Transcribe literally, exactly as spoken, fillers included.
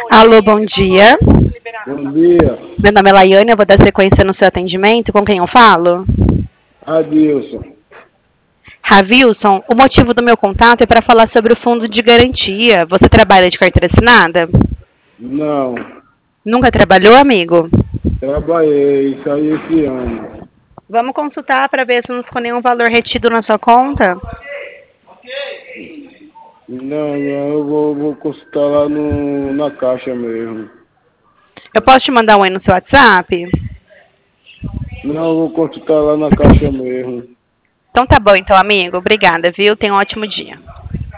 Alô, bom dia. Bom dia. Meu nome é Laiane, eu vou dar sequência no seu atendimento. Com quem eu falo? Adilson. Ravilson, o motivo do meu contato é para falar sobre o fundo de garantia. Você trabalha de carteira assinada? Não. Nunca trabalhou, amigo? Trabalhei, saí esse ano. Vamos consultar para ver se não ficou nenhum valor retido na sua conta? Não, não, eu vou, vou consultar lá no, na caixa mesmo. Eu posso te mandar um oi no seu WhatsApp? Não, eu vou consultar lá na caixa mesmo. Então tá bom, então, amigo. Obrigada, viu? Tenha um ótimo dia.